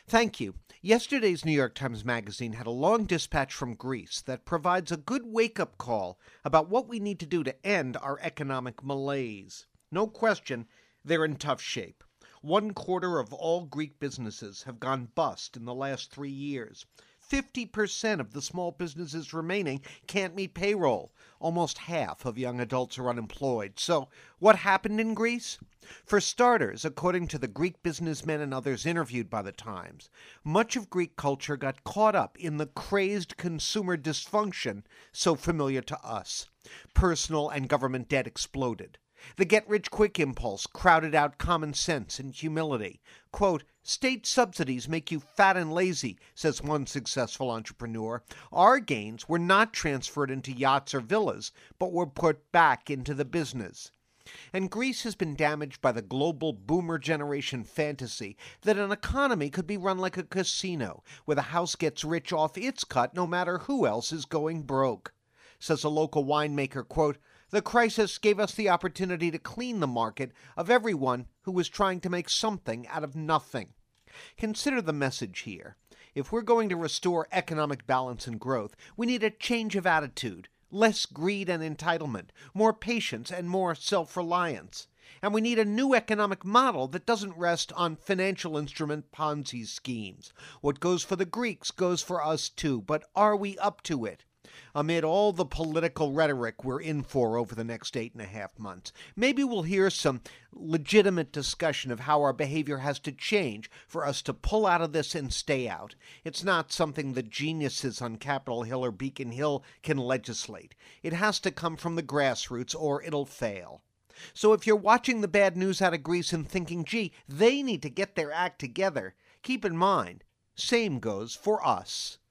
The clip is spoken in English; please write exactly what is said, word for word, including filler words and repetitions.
Thank you. Yesterday's New York Times Magazine had a long dispatch from Greece that provides a good wake-up call about what we need to do to end our economic malaise. No question, they're in tough shape. One quarter of all Greek businesses have gone bust in the last three years. fifty percent of the small businesses remaining can't meet payroll. Almost half of young adults are unemployed. So, what happened in Greece? For starters, according to the Greek businessmen and others interviewed by the Times, much of Greek culture got caught up in the crazed consumer dysfunction so familiar to us. Personal and government debt exploded. The get-rich-quick impulse crowded out common sense and humility. Quote, "State subsidies make you fat and lazy," says one successful entrepreneur. Our gains were not transferred into yachts or villas, but were put back into the business. And Greece has been damaged by the global boomer generation fantasy that an economy could be run like a casino, where the house gets rich off its cut no matter who else is going broke. Says a local winemaker, quote, "The crisis gave us the opportunity to clean the market of everyone who was trying to make something out of nothing." Consider the message here. If we're going to restore economic balance and growth, we need a change of attitude, less greed and entitlement, more patience and more self-reliance. And we need a new economic model that doesn't rest on financial instrument Ponzi schemes. What goes for the Greeks goes for us too, but are we up to it? Amid all the political rhetoric we're in for over the next eight and a half months, maybe we'll hear some legitimate discussion of how our behavior has to change for us to pull out of this and stay out. It's not something the geniuses on Capitol Hill or Beacon Hill can legislate. It has to come from the grassroots or it'll fail. So if you're watching the bad news out of Greece and thinking, gee, they need to get their act together, keep in mind, same goes for us.